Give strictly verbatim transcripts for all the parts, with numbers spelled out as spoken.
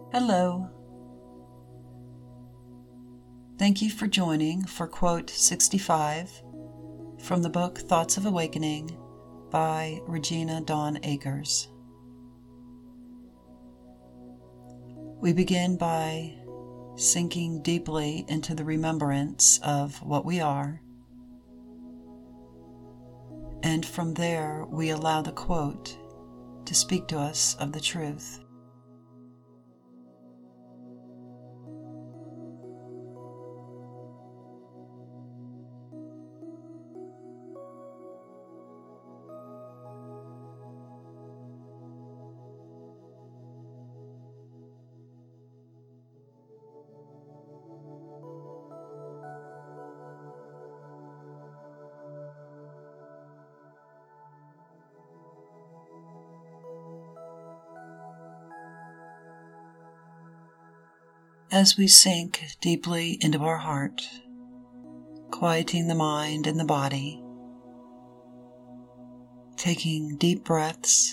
Hello. Thank you for joining for quote sixty-five from the book Thoughts of Awakening by Regina Dawn Akers. We begin by sinking deeply into the remembrance of what we are, and from there we allow the quote to speak to us of the truth. As we sink deeply into our heart, quieting the mind and the body, taking deep breaths,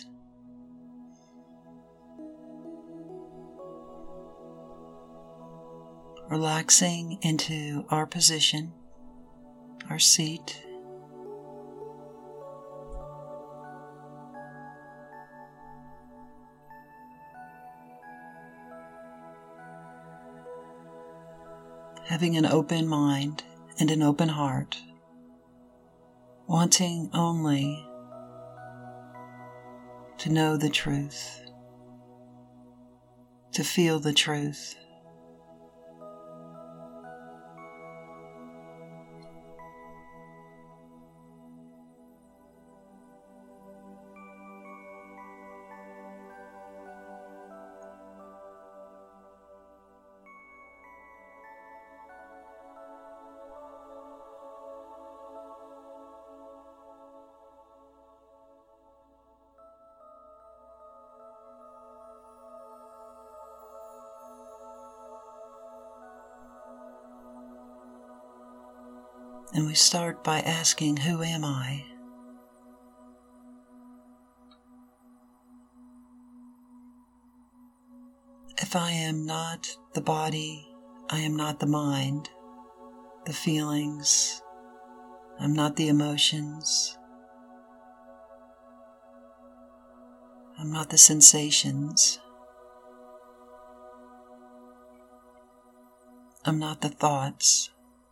relaxing into our position, our seat, having an open mind and an open heart, wanting only to know the truth, to feel the truth. And we start by asking, who am I? If I am not the body, I am not the mind, the feelings, I'm not the emotions, I'm not the sensations, I'm not the thoughts.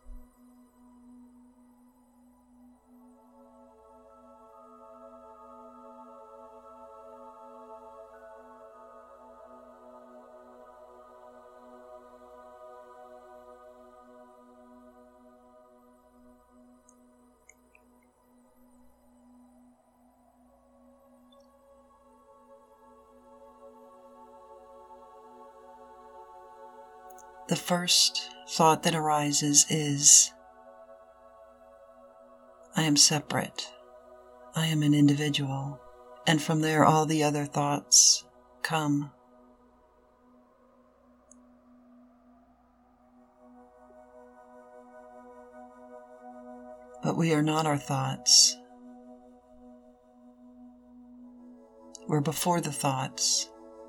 The first thought that arises is, I am separate, I am an individual, and from there all the other thoughts come. But we are not our thoughts. We're before the thoughts.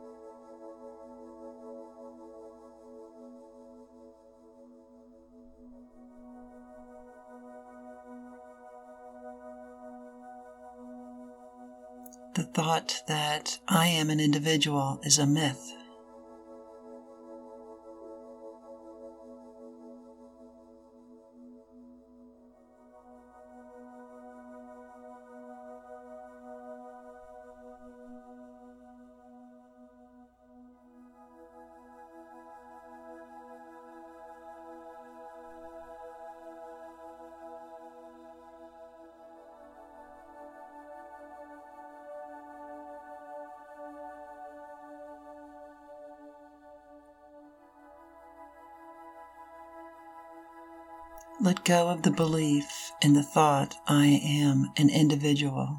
The thought that I am an individual is a myth. Let go of the belief in the thought, I am an individual.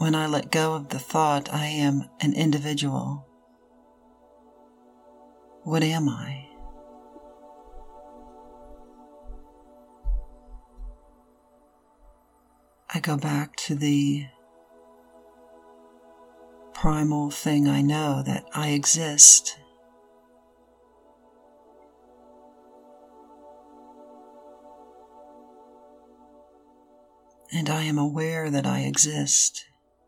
When I let go of the thought I am an individual, what am I? I go back to the primal thing I know, that I exist. And I am aware that I exist.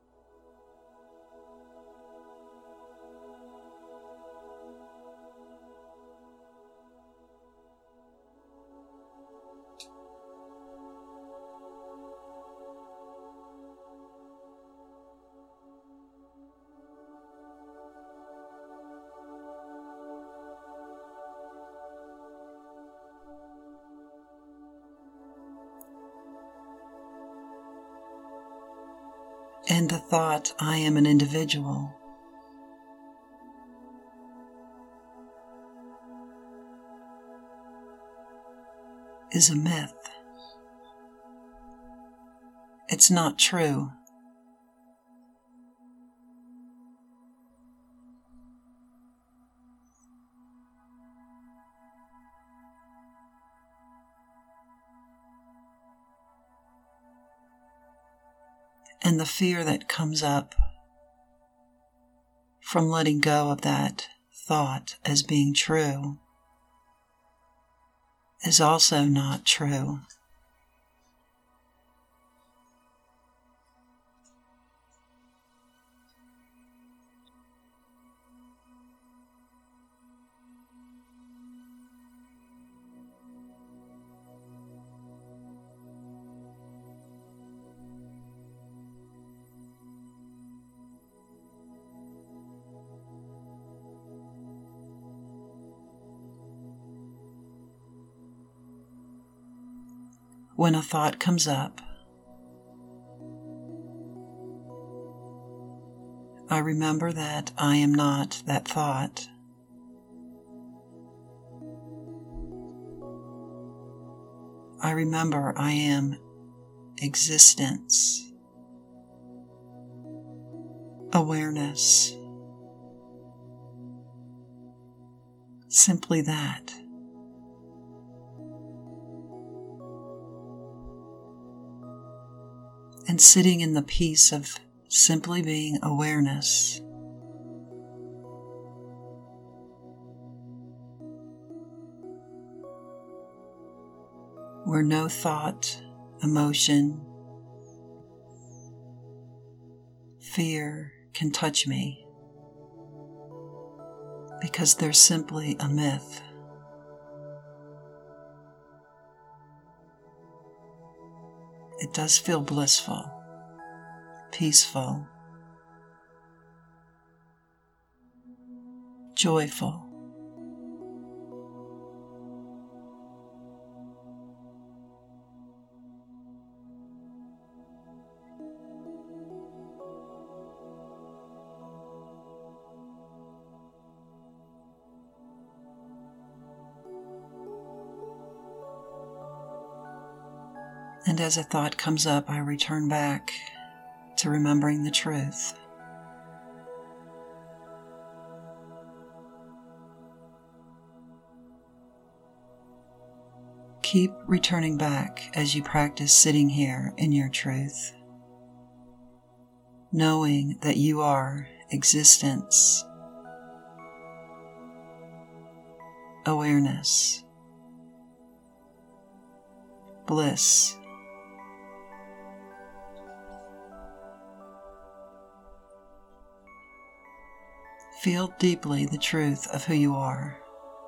And the thought, I am an individual, is a myth. It's not true. And the fear that comes up from letting go of that thought as being true is also not true. When a thought comes up, I remember that I am not that thought. I remember I am existence, awareness, simply that. And sitting in the peace of simply being awareness, where no thought, emotion, fear can touch me, because they're simply a myth. It does feel blissful, peaceful, joyful. And as a thought comes up, I return back to remembering the truth. Keep returning back as you practice sitting here in your truth, knowing that you are existence, awareness, bliss. Feel deeply the truth of who you are.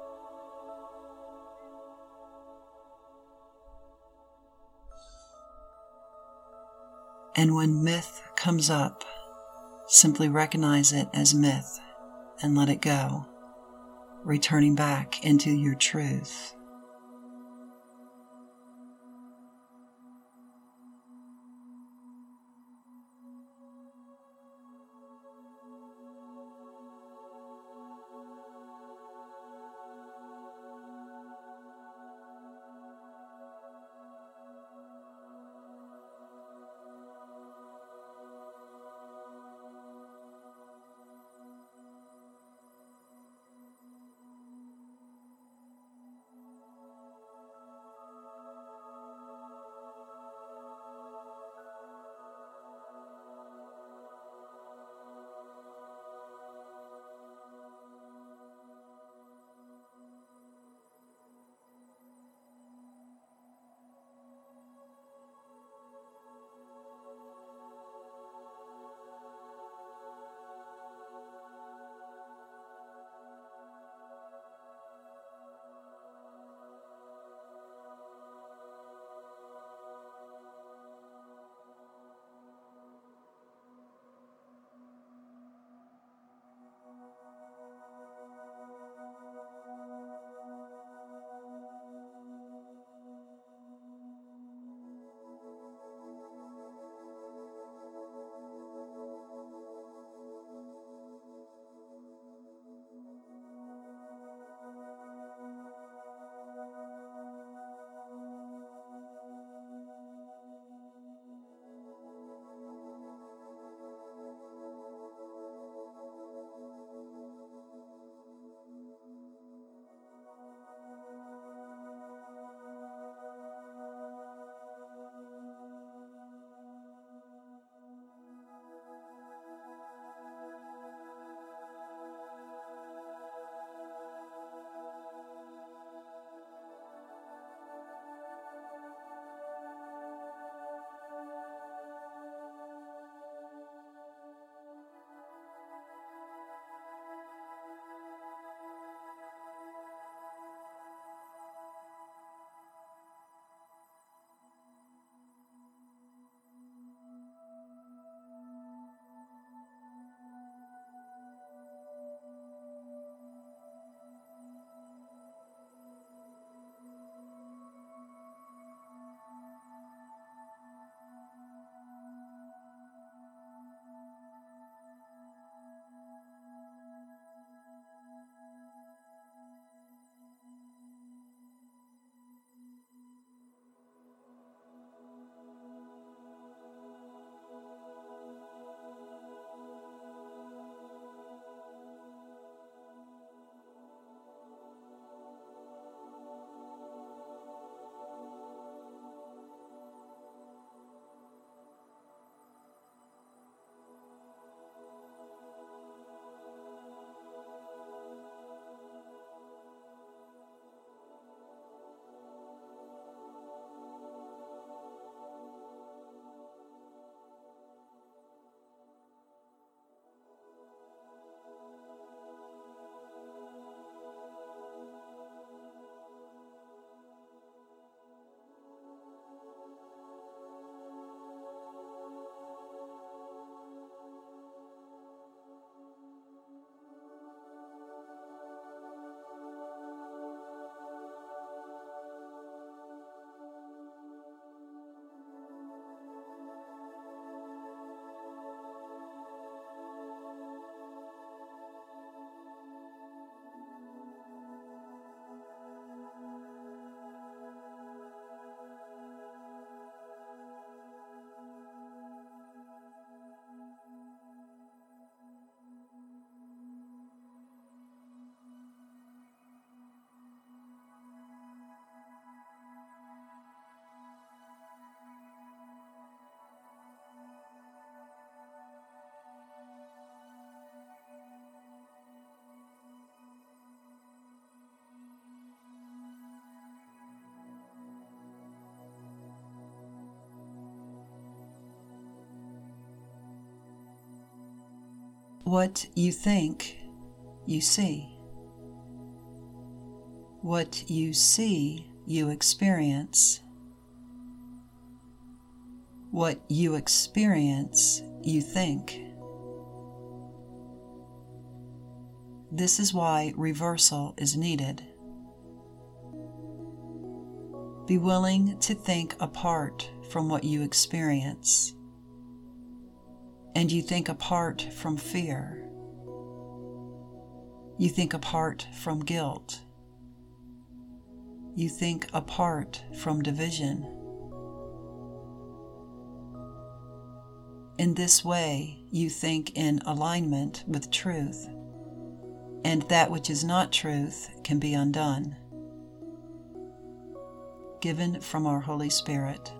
And when myth comes up, simply recognize it as myth and let it go, returning back into your truth. What you think, you see. What you see, you experience. What you experience, you think. This is why reversal is needed. Be willing to think apart from what you experience. And you think apart from fear. You think apart from guilt. You think apart from division. In this way, you think in alignment with truth, and that which is not truth can be undone. Given from our Holy Spirit.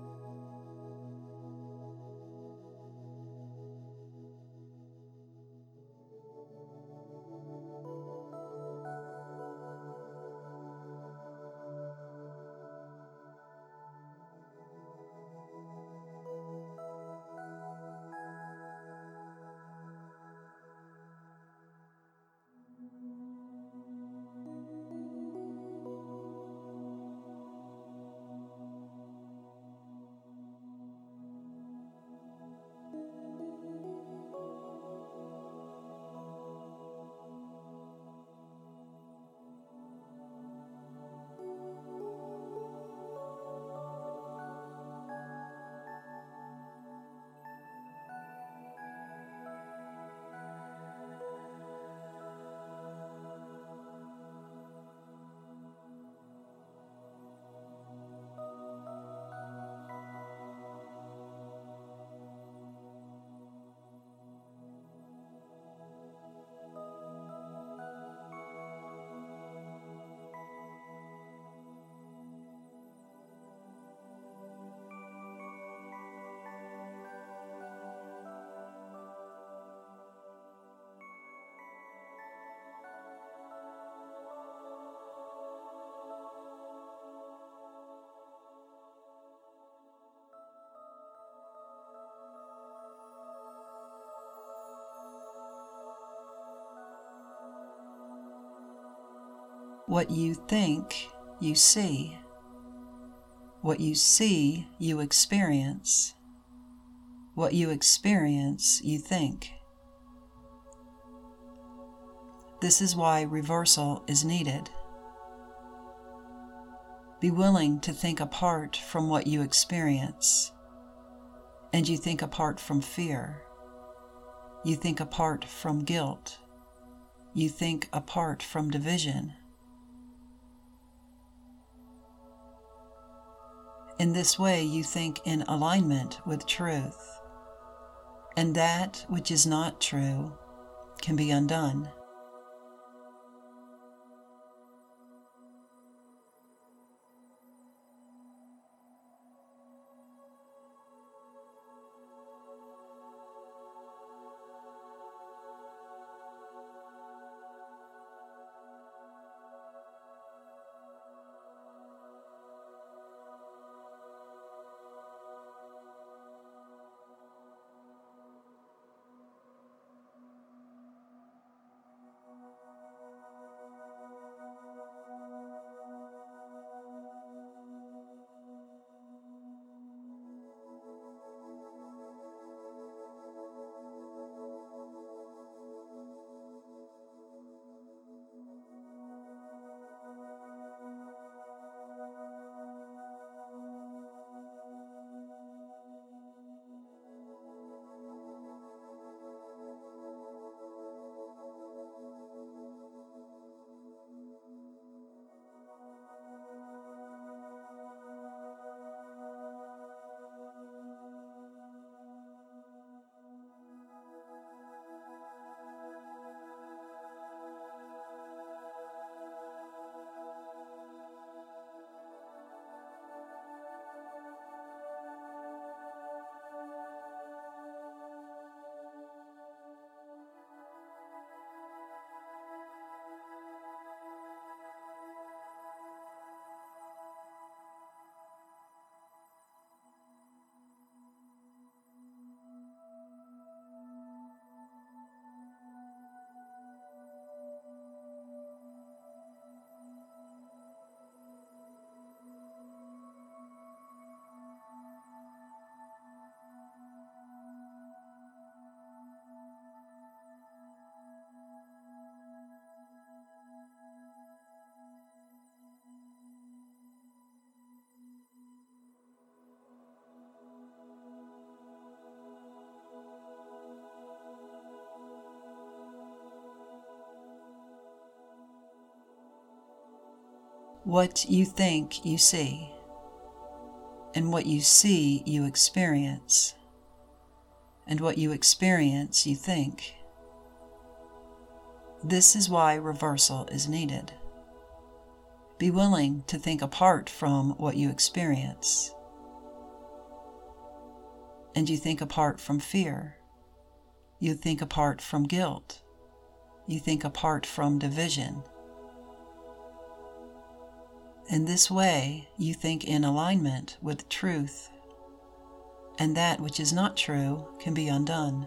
What you think, you see. What you see, you experience. What you experience, you think. This is why reversal is needed. Be willing to think apart from what you experience, and you think apart from fear. You think apart from guilt. You think apart from division. In this way, you think in alignment with truth, and that which is not true can be undone. What you think, you see. And what you see, you experience. And what you experience, you think. This is why reversal is needed. Be willing to think apart from what you experience. And you think apart from fear. You think apart from guilt. You think apart from division. In this way, you think in alignment with truth, and that which is not true can be undone.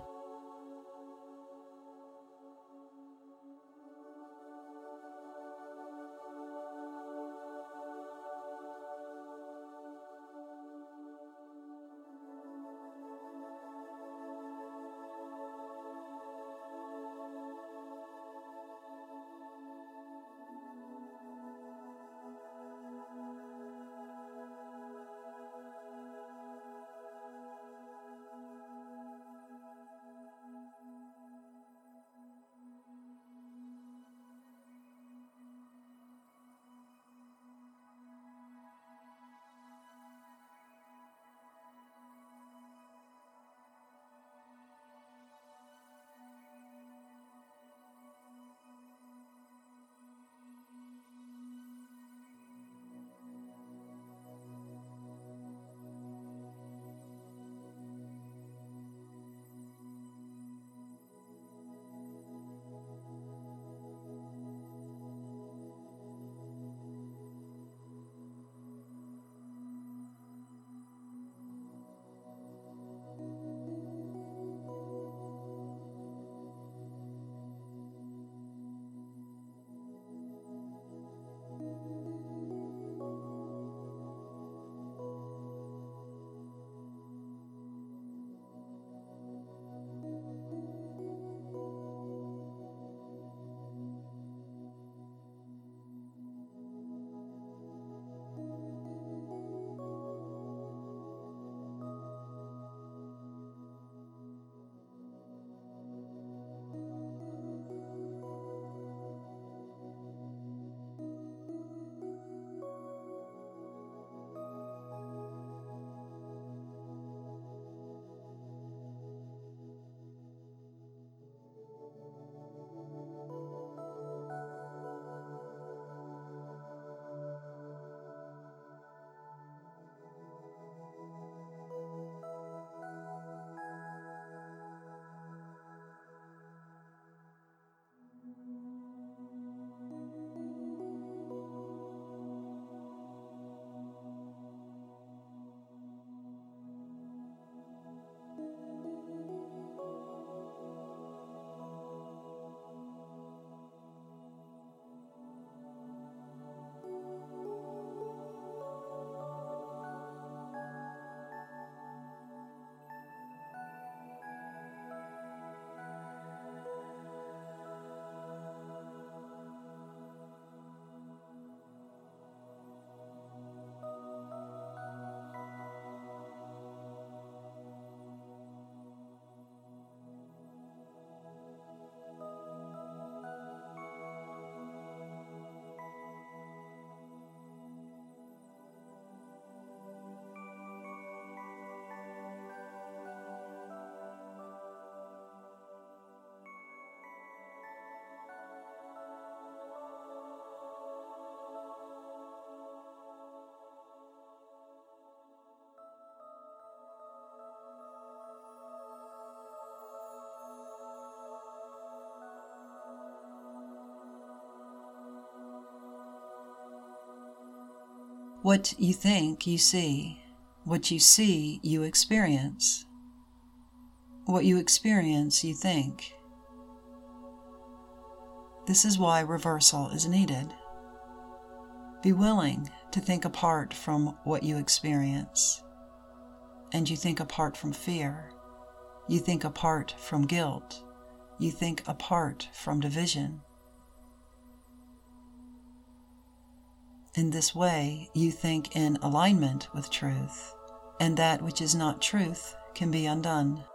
What you think, you see. What you see, you experience. What you experience, you think. This is why reversal is needed. Be willing to think apart from what you experience. And you think apart from fear. You think apart from guilt. You think apart from division. In this way, you think in alignment with truth, and that which is not truth can be undone.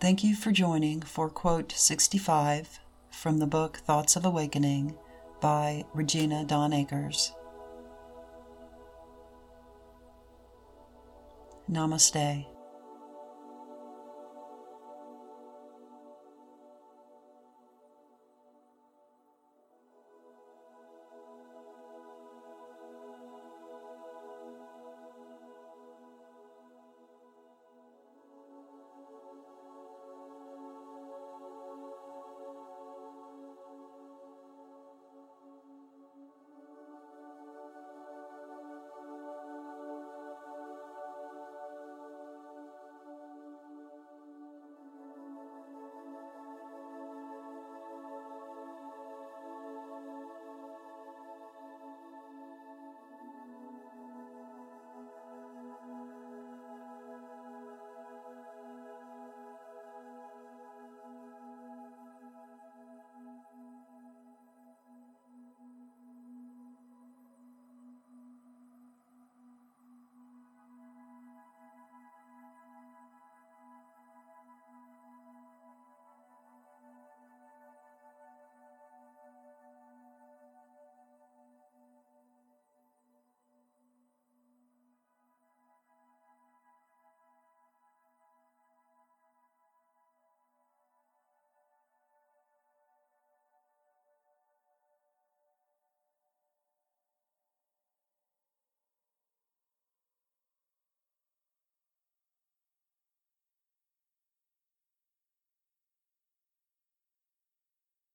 Thank you for joining for quote sixty-five from the book Thoughts of Awakening by Regina Dawn Akers. Namaste.